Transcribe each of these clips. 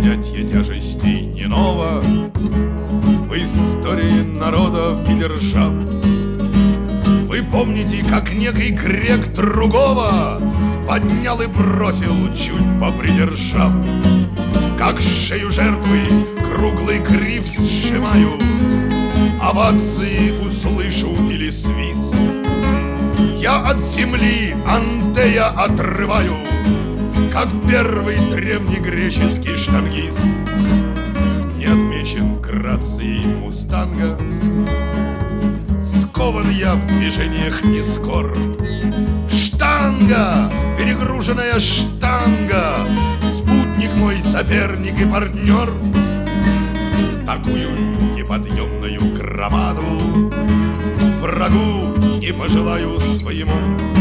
поднятие тяжестей не ново в истории народов и держав. Вы помните, как некий грек другого поднял и бросил, чуть попридержав? Как шею жертвы круглый гриф сжимаю, овации услышу или свист, я от земли Антея отрываю, как первый древнегреческий штангист. Не отмечен грацией мустанга, скован я в движениях не скор. Штанга, перегруженная штанга, спутник мой, соперник и партнер. Такую неподъемную громаду врагу не пожелаю своему.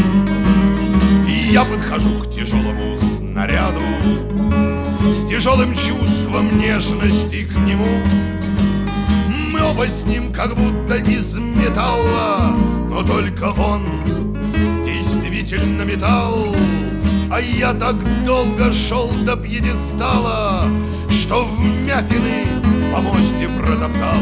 И я подхожу к тяжелому снаряду с тяжелым чувством нежности к нему. Мы оба с ним как будто из металла, но только он действительно металл. А я так долго шел до пьедестала, что вмятины по мосте протоптал.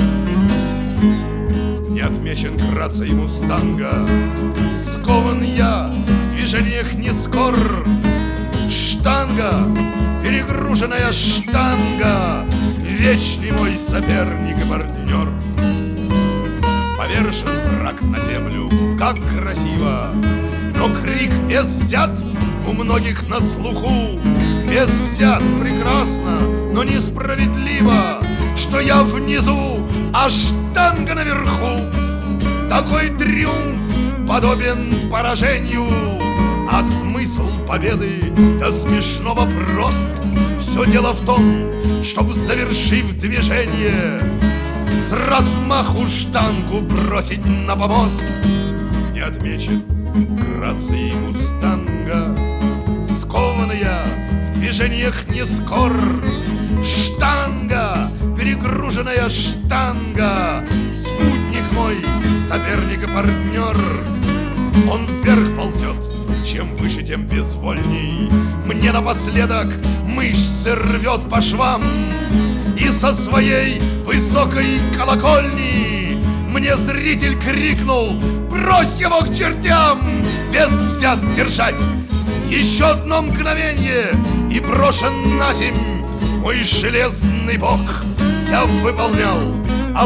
Не отмечен грацией мустанга, скован я в движениях не скор. Штанга, перегруженная штанга, вечный мой соперник и партнер. Повержен враг на землю, как красиво, но крик вес взят у многих на слуху. Вес взят прекрасно, но несправедливо, что я внизу, а штанга наверху. Такой триумф подобен поражению, а смысл победы до смешного прост. Все дело в том, чтоб, завершив движение, с размаху штангу бросить на помост. Не отмечен грацией мустанга, скован я в движениях не скор. Штанга, перегруженная штанга, спутник мой, соперник и партнер. Он вверх ползет, чем выше, тем безвольней. Мне напоследок мышцы рвет по швам, и со своей высокой колокольни мне зритель крикнул: брось его к чертям! Вес взят держать еще одно мгновенье, и брошен на земь мой железный бок. Я выполнял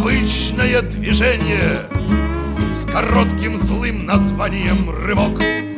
обычное движение с коротким злым названием рывок.